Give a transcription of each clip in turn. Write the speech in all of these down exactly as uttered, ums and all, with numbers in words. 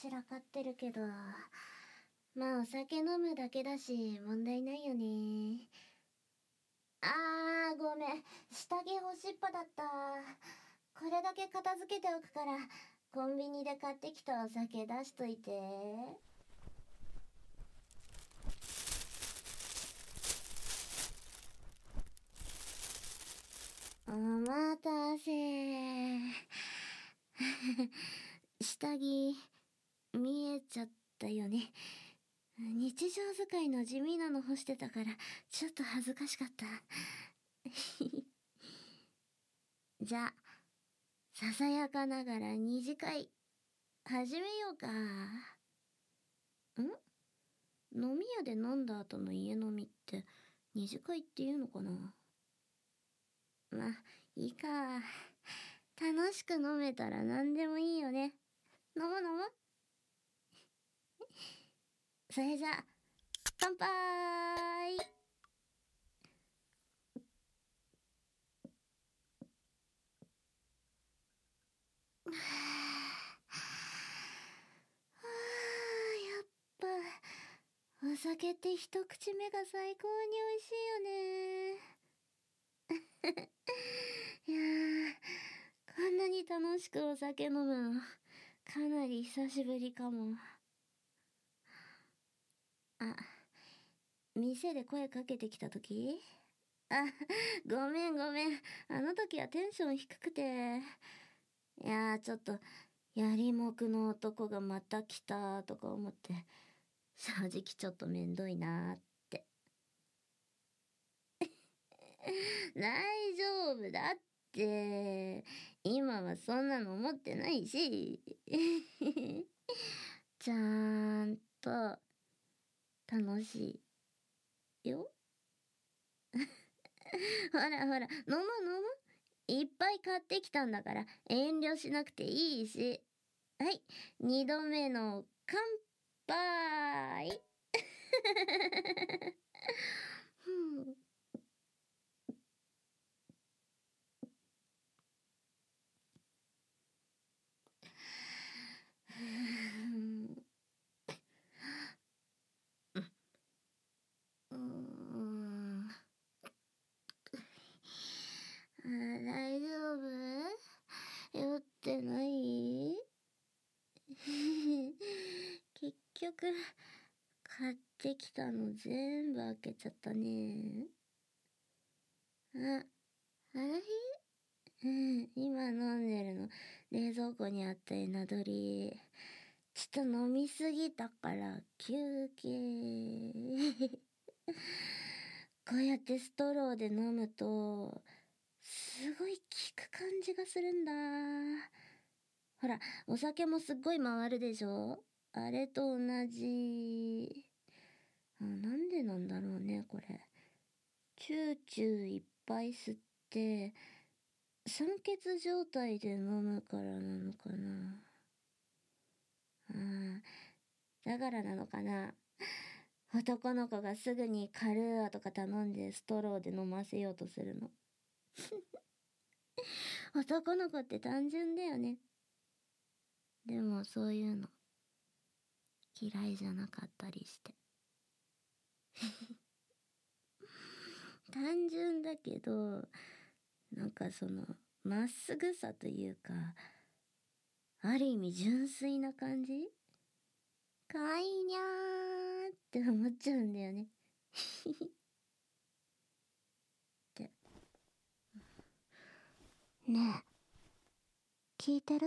散らかってるけど、まあお酒飲むだけだし問題ないよね。あー、ごめん、下着干しっぱだった。これだけ片付けておくから、コンビニで買ってきたお酒出しといて。お待たせ。下着見えちゃったよね。日常使いの地味なの干してたからちょっと恥ずかしかった。じゃあささやかながら二次会始めようか。ん？飲み屋で飲んだ後の家飲みって二次会っていうのかな。まあいいか。楽しく飲めたら何でもいいよね。飲もう飲もう。それじゃあ乾杯。はあ、やっぱお酒って一口目が最高に美味しいよね。いやー、こんなに楽しくお酒飲むのかなり久しぶりかも。あ、店で声かけてきた時？あ、ごめんごめん。あの時はテンション低くて。いやー、ちょっとやりもくの男がまた来たとか思って正直ちょっとめんどいなーって。大丈夫だって、今はそんなの思ってないし。ちゃんと楽しいよ。ほらほら、飲もう飲もう。いっぱい買ってきたんだから遠慮しなくていいし。はい、二度目の乾杯。ふん。うーん。あ、大丈夫？酔ってない？結局買ってきたの全部開けちゃったね。あ、あらひ、うん、今飲んでるの冷蔵庫にあったエナドリ。ちょっと飲みすぎたから休憩。こうやってストローで飲むとすごい効く感じがするんだ。ほら、お酒もすっごい回るでしょ？あれと同じ。あ、なんでなんだろうね、これ。チューチューいっぱい吸って酸欠状態で飲むからなのかな。ああ、だからなのかな。男の子がすぐにカルーアとか頼んでストローで飲ませようとするの。男の子って単純だよね。でもそういうの嫌いじゃなかったりして。単純だけど、なんかそのまっすぐさというか、ある意味純粋な感じ。かわいいにゃーって思っちゃうんだよね。ってねえ、聞いてる？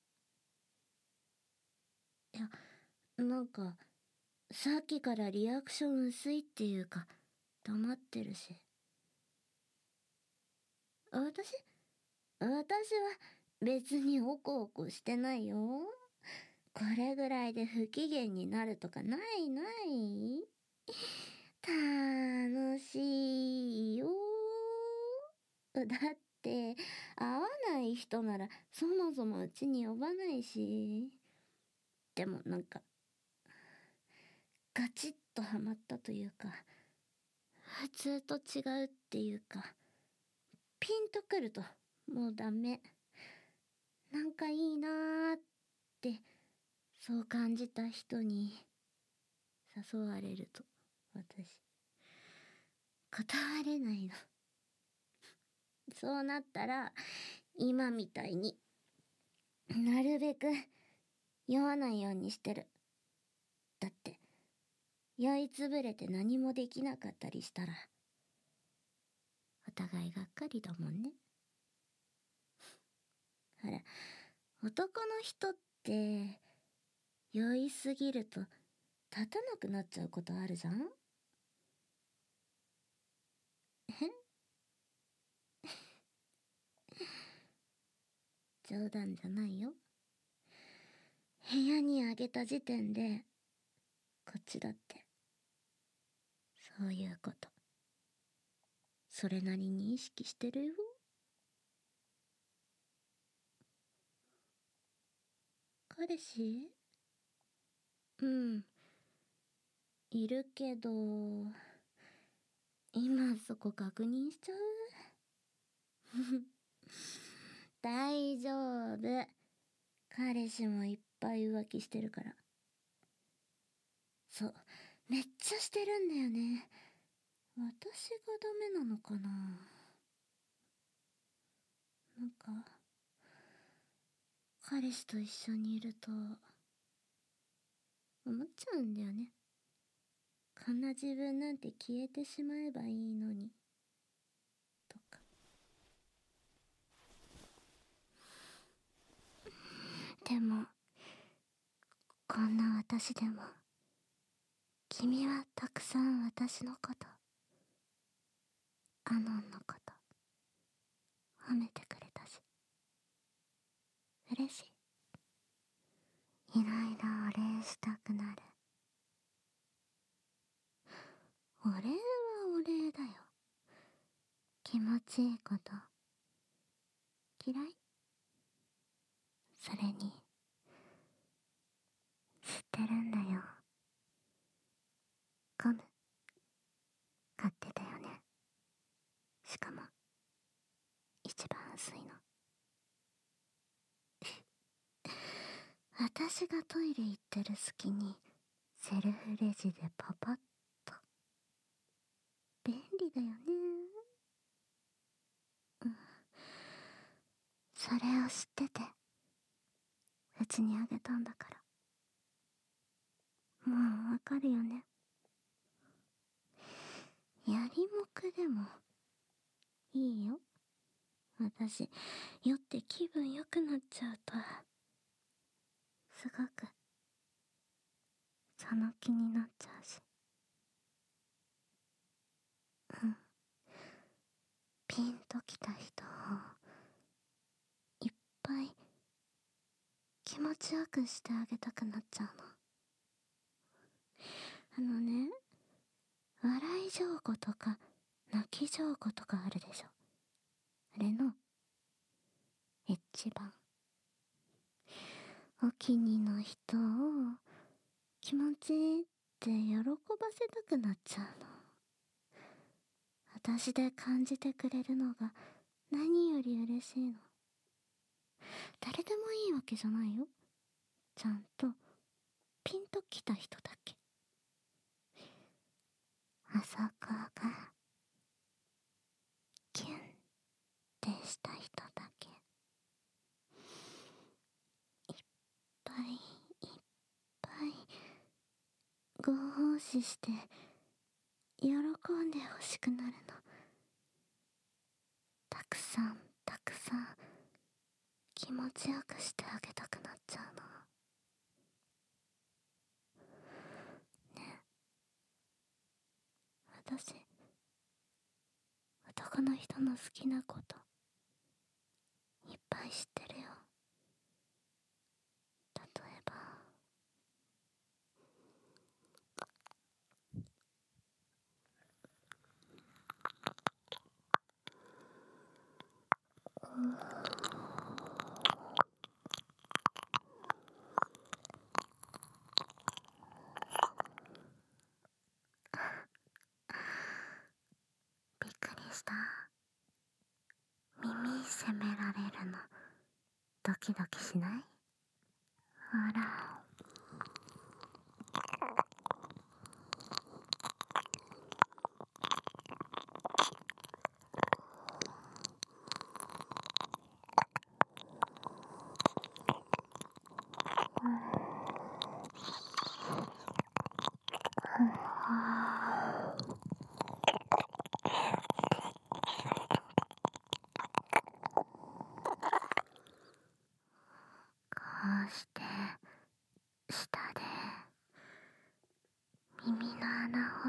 いや、なんかさっきからリアクション薄いっていうか黙ってるし。私私は別におこおこしてないよ。これぐらいで不機嫌になるとかないない。楽しいよ。だって会わない人ならそもそもうちに呼ばないし。でもなんかガチッとハマったというか、普通と違うっていうか、ピンとくるともうダメ。なんかいいなーってそう感じた人に誘われると私断れないの。そうなったら今みたいになるべく酔わないようにしてる。だって酔いつぶれて何もできなかったりしたらお互いがっかりだもんね。ほら、男の人って酔いすぎると立たなくなっちゃうことあるじゃん。え冗談じゃないよ。部屋にあげた時点でこっちだってそういうことそれなりに意識してるよ。彼氏？うん、いるけど今そこ確認しちゃう？大丈夫。彼氏もいっぱい浮気してるから。そう、めっちゃしてるんだよね。私がダメなのかな。なんか彼氏と一緒にいると思っちゃうんだよね。こんな自分なんて消えてしまえばいいのにとか。でもこんな私でも君はたくさん私のことアノンのこと褒めてくれたし嬉しい。いろいろお礼したくなる。お礼はお礼だよ。気持ちいいこと嫌い？それに知ってるんだよ。ゴム買ってたよね。しかも一番薄いの。私がトイレ行ってる隙にセルフレジでパパッと。便利だよね。うん。それを知っててうちにあげたんだから。もうわかるよね。やりもくでもいいよ。私酔って気分良くなっちゃうとすごくその気になっちゃうし。うん。ピンときた人をいっぱい気持ちよくしてあげたくなっちゃうの。あのね、笑い上戸とか泣き上戸とかあるでしょ。あれの一番お気に入りの人を気持ちいいって喜ばせたくなっちゃうの。私で感じてくれるのが何より嬉しいの。誰でもいいわけじゃないよ。ちゃんとピンときた人だけ。あそこがキュンってした人だけ。いっぱいいっぱいご奉仕して喜んでほしくなるの。たくさんたくさん気持ちよくしてあげたくなっちゃうの。ね、私男の人の好きなこといっぱい知ってるよ。例えばびっくりした。耳責められるのドキドキしない？ほら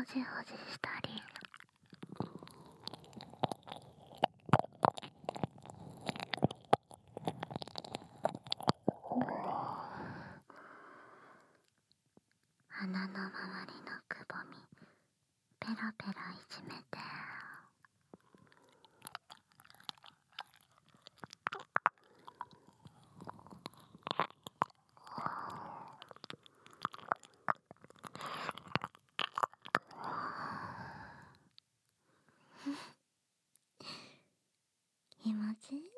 じほじしたり、鼻の周りのくぼみペラペラいじめて、気持ちいい。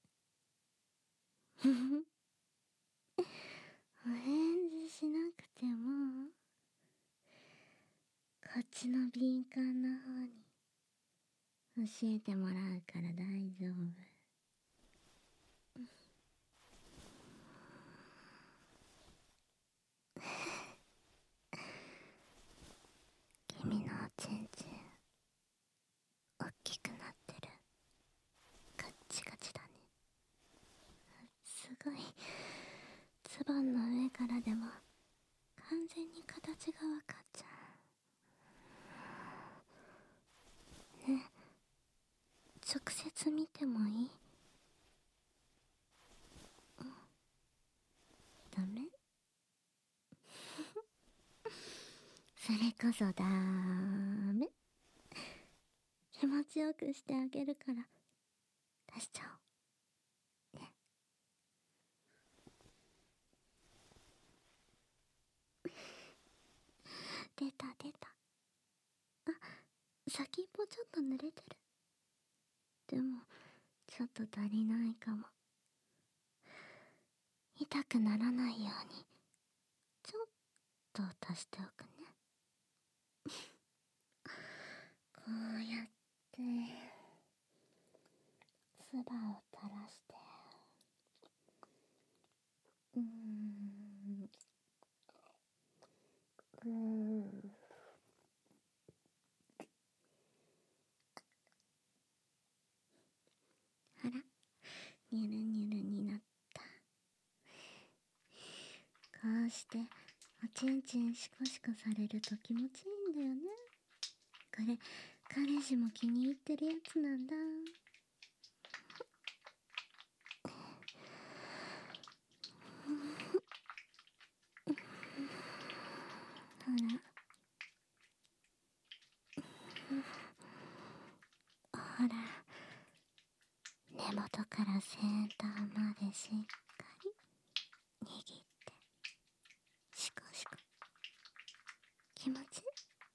お返事しなくてもこっちの敏感な方に教えてもらうから大丈夫。君のおちんちんおっきくなってる。ガッチガチだね。すごい。ズボンの上からでも完全に形がわかっちゃうね。直接見てもいい？うん、ダメ？それこそダメ。気持ちよくしてあげるから出しちゃおうね。出た出た。あ、先っぽちょっと濡れてる。でもちょっと足りないかも。痛くならないようにちょっと足しておくね。こうやって唾を垂らして、うーんうーんあら、ニュルニュルになった。こうしておちんちんシコシコされると気持ちいいんだよね。これ彼氏も気に入ってるやつなんだ。ほらほら、根元から先端までしっかり握ってシコシコ。気持ち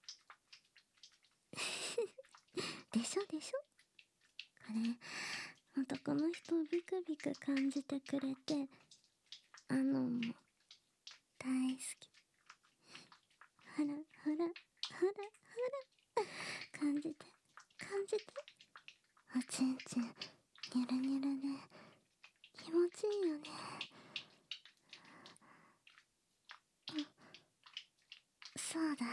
いいでしょでしょ。これ男の人ビクビク感じてくれて、あのも大好き。ほらほらほらほら、感じて感じて。おちんちんニュルニュルで気持ちいいよね。そうだ、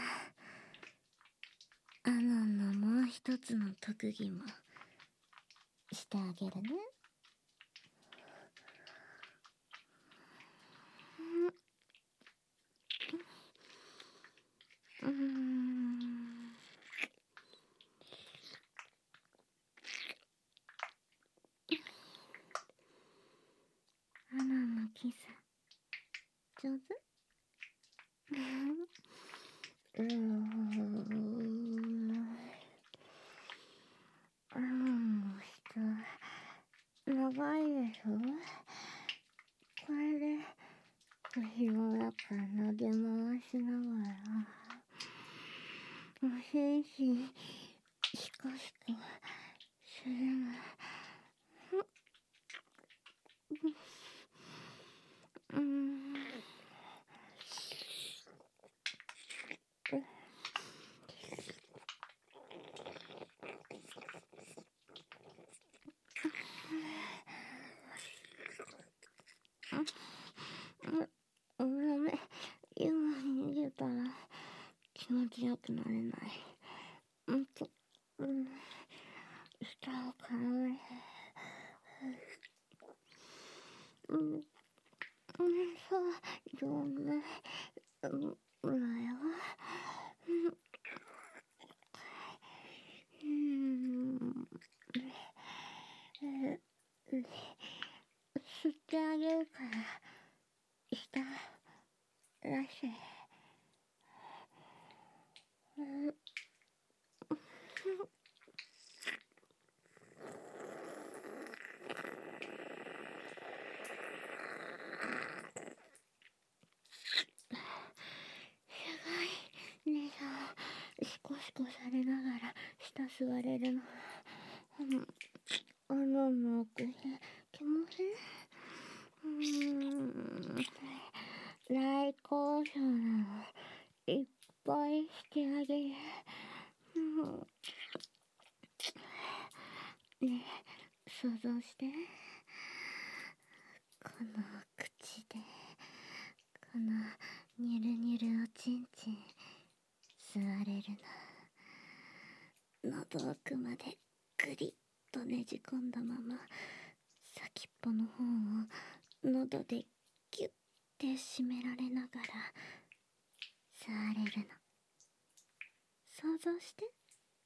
アノンのもう一つの特技もしてあげるね。うーんアノンのキス上手？うーんアノンの人長いでしょ。これで後ろだから投げ回しながらおせんしシコシコするの。うーんごめん、今逃げたら気持ちよくなれない。うんと、うん、下を絡め、うん、うん、そう、上手、うん、だよ。 こされながら下吸われるの。うん、あのの奥へ気もせん。うーん、大好評なのいっぱいしてあげる。うん、ねえ、想像して。この口でこのニュルニュルおちんちん吸われるの。喉奥までグリッとねじ込んだまま先っぽの方を喉でギュッて締められながら吸われるの。想像して。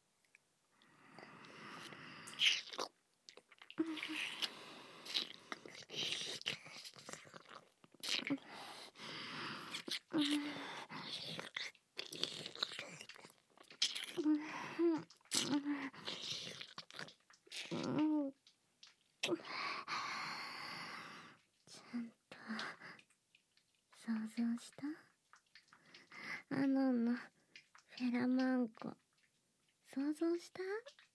ちゃんと想像した？あののフェラマンコ想像した？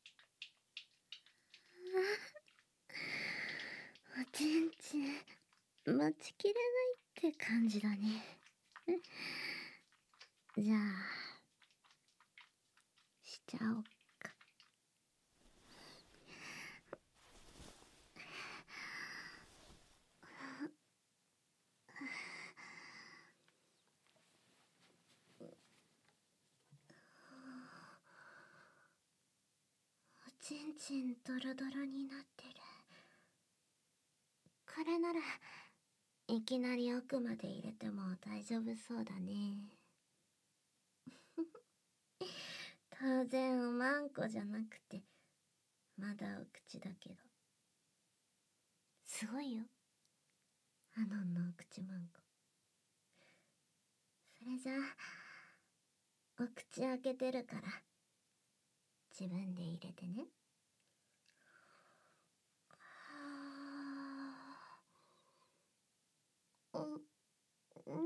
おちんちん待ちきれないって感じだね。じゃあしちゃおっか。おちんちんドロドロになってる。これならいきなり奥まで入れても大丈夫そうだね。当然おまんこじゃなくてまだお口だけどすごいよ、アノンのお口まんこ。それじゃあお口開けてるから自分で入れてね。うん、うん、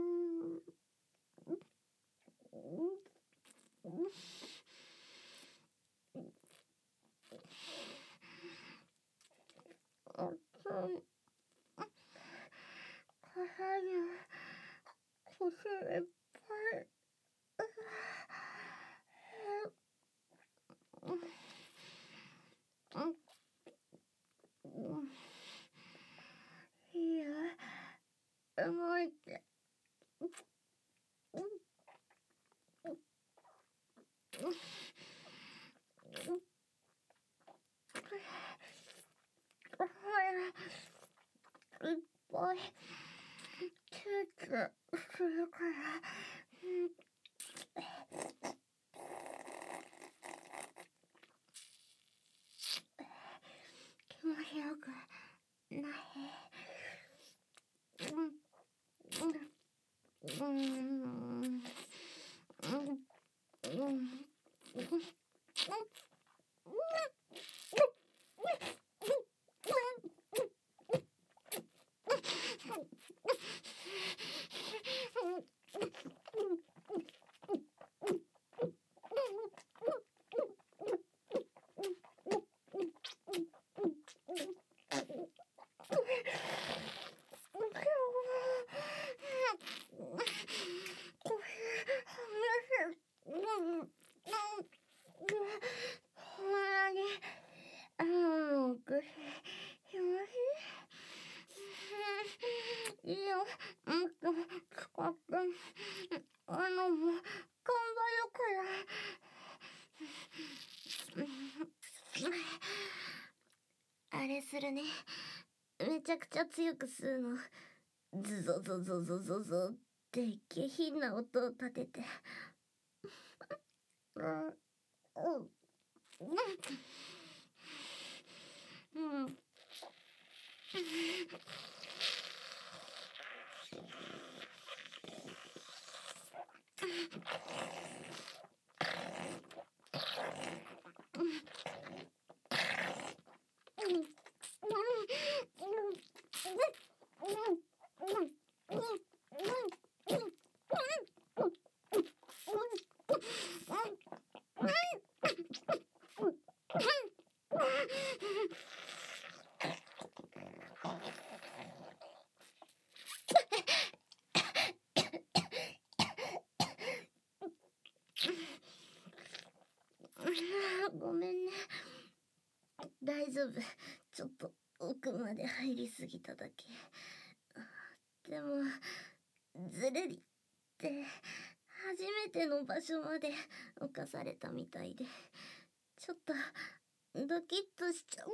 うん、熱い。辛いよ。腰いっぱい。いいよ、動いて。いっぱいチューチューするから。気持ちよくない？うんうんうんうんいいよ、もっと使って。あの、もう、頑張るから。あれするね。めちゃくちゃ強く吸うの。ズゾゾゾゾゾゾって下品な音を立てて。うん。うん。うん。 丈夫。ちょっと奥まで入りすぎただけ。でも、ずるりって初めての場所まで侵されたみたいで、ちょっとドキッとしちゃう。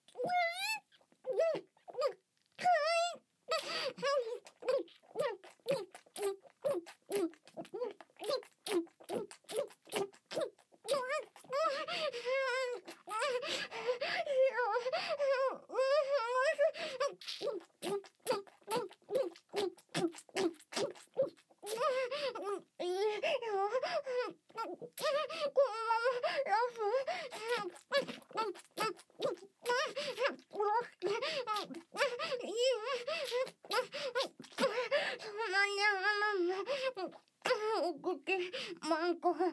マンコ、気持ちいい。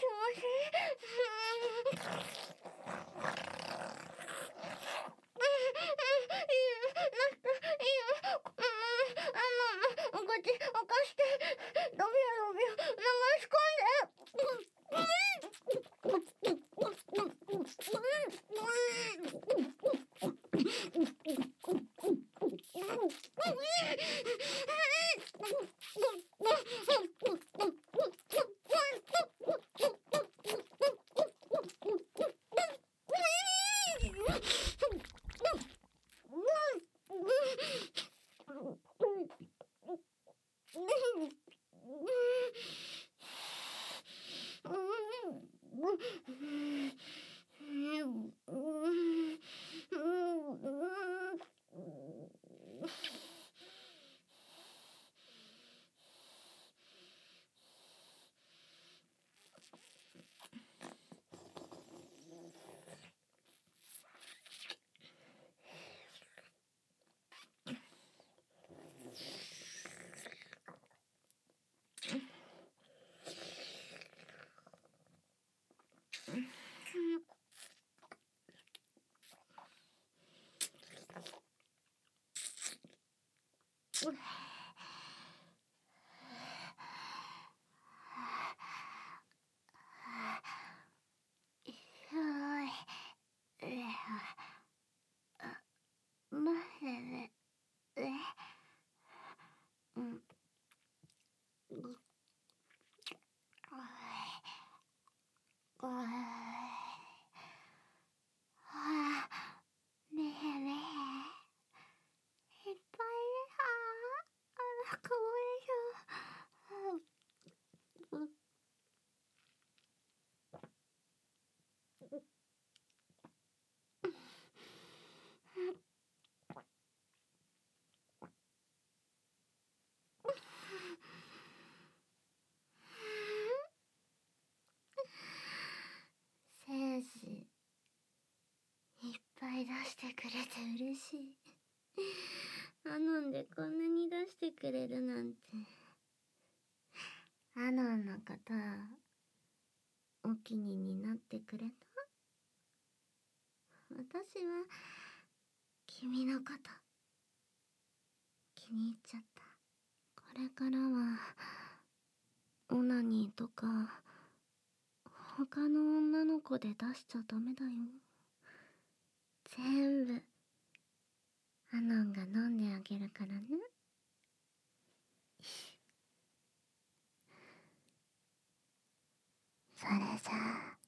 精子いっぱい出してくれて嬉しい。アノンでこんなに出してくれるなんて。アノンのことお気にになってくれた？私は君のこと気に入っちゃった。これからはオナニーとか他の女の子で出しちゃダメだよ。全部アノンが飲んであげるからね。それじゃあ